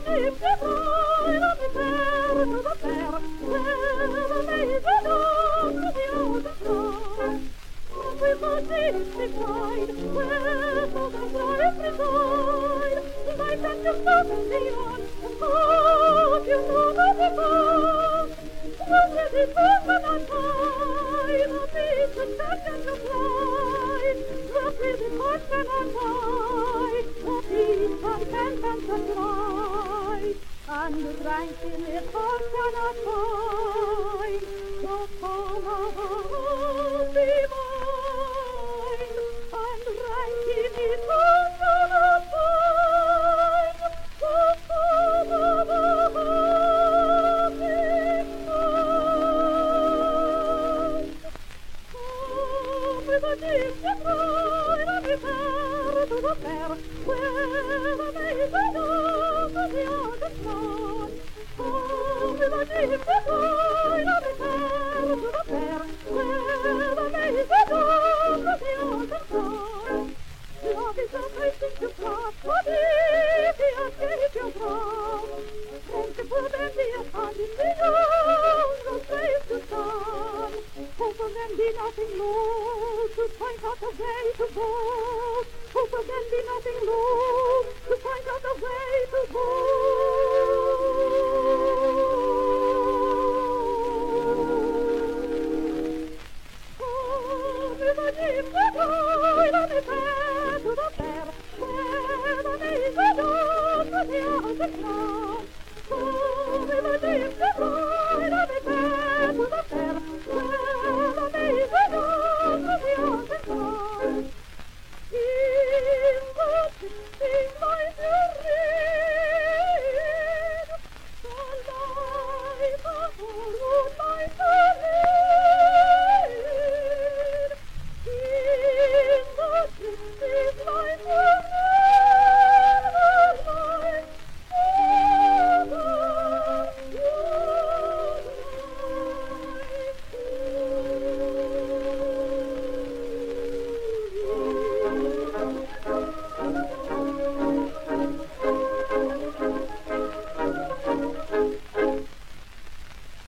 And drank in his heart cannot find the calm of divine, and drank in his heart cannot find the calm of divine. Come with a distant ride and repair to the fair, where the maiden of the Argent Sun. Come with a distant ride and repair to the fair, where the maiden of the Argent Sun. Love is a placing to cross, but if he escapes your cross, friendship will then be a hand in the arms of slave to son. Hope will then be nothing lost to find out the way to both. Hope will then be nothing lost to find out the way to both. Oh, with a deep ride and repair to the fair, where the maiden of the Argent Sun. Oh, with a deep ride and repair to the fair, where the maiden